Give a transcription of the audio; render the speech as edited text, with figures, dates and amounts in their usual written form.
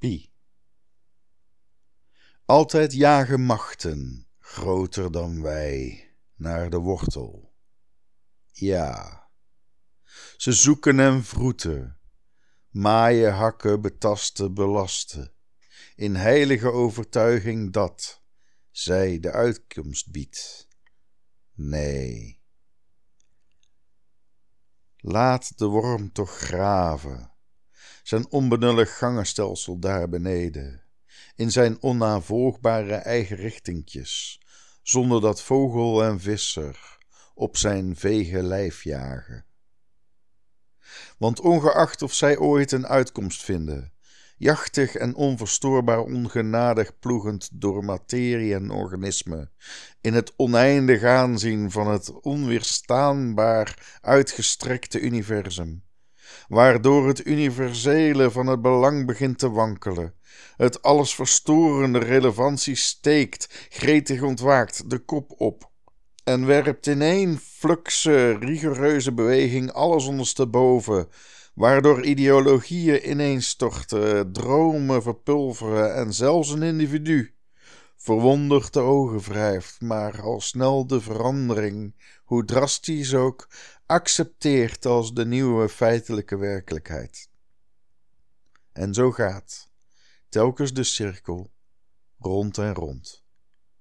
Pi. Altijd jagen machten, groter dan wij, naar de wortel. Ja, ze zoeken en vroeten, maaien, hakken, betasten, belasten, in heilige overtuiging dat zij de uitkomst biedt. Nee. Laat de worm toch graven, zijn onbenullig gangenstelsel daar beneden, in zijn onnavolgbare eigen richtingjes, zonder dat vogel en visser op zijn vege lijf jagen. Want ongeacht of zij ooit een uitkomst vinden, jachtig en onverstoorbaar ongenadig ploegend door materie en organisme, in het oneindig aanzien van het onweerstaanbaar uitgestrekte universum, waardoor het universele van het belang begint te wankelen, het allesverstorende relevantie steekt, gretig ontwaakt, de kop op en werpt in één fluxe, rigoureuze beweging alles ondersteboven, waardoor ideologieën ineenstorten, dromen verpulveren en zelfs een individu verwonderd de ogen wrijft, maar al snel de verandering, hoe drastisch ook, accepteert als de nieuwe feitelijke werkelijkheid. En zo gaat telkens de cirkel rond en rond.